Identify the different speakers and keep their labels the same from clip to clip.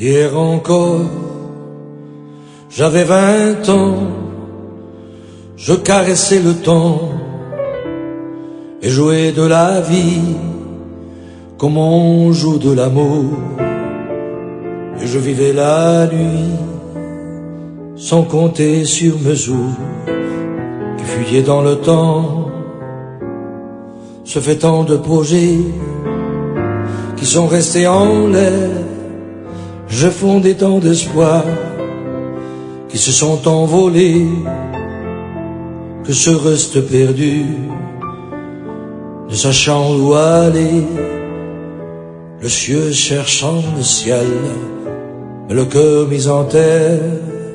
Speaker 1: Hier encore, j'avais 20 ans, je caressais le temps et jouais de la vie comme on joue de l'amour. Et je vivais la nuit sans compter sur mesure, qui fuyait dans le temps, se fait tant de projets qui sont restés en l'air. Je fondais tant d'espoirs qui se sont envolés, que ce reste perdu, ne sachant où aller, le ciel cherchant le ciel, mais le cœur mis en terre.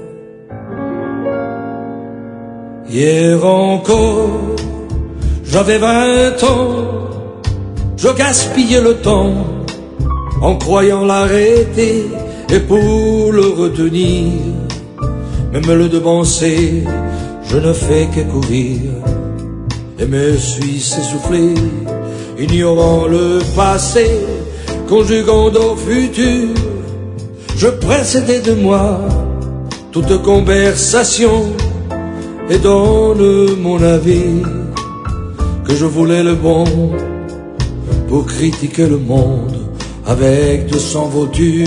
Speaker 1: Hier encore, j'avais 20 ans, je gaspillais le temps en croyant l'arrêter et pour le retenir. Même le devancer, je ne fais que courir et me suis essoufflé, ignorant le passé, conjuguant au futur. Je précédais de moi toute conversation et donne mon avis que je voulais le bon pour critiquer le monde avec de s'envolture.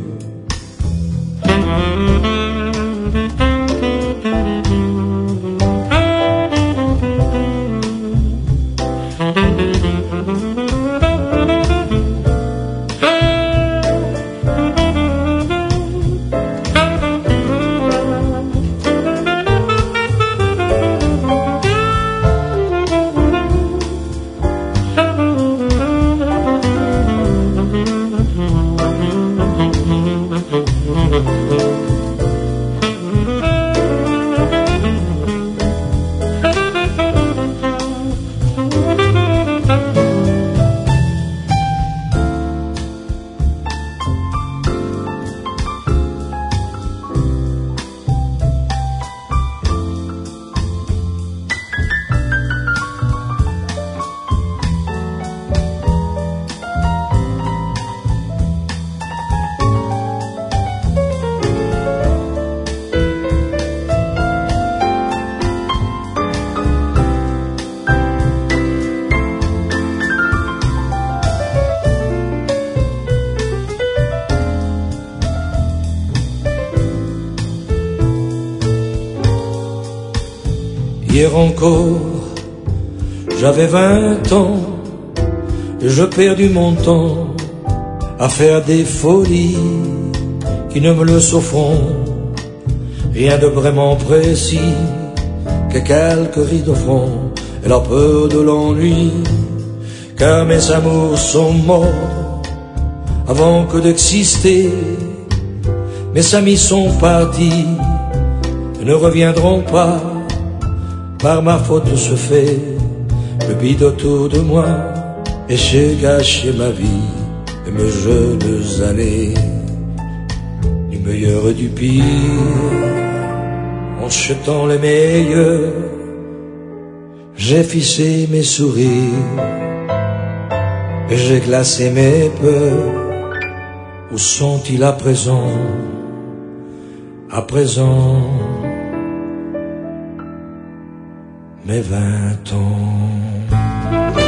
Speaker 1: Hier encore, j'avais 20 ans, et je perdis mon temps à faire des folies qui ne me le s'offront. Rien de vraiment précis, que quelques rides au front et la peur de l'ennui, car mes amours sont morts avant que d'exister. Mes amis sont partis et ne reviendront pas. Par ma faute ce fait, le vide autour de moi, et j'ai gâché ma vie et mes jeunes années, du meilleur et du pire, en jetant les meilleurs, j'ai fixé mes sourires, et j'ai glacé mes peurs. Où sont-ils à présent? À présent, mes 20 ans.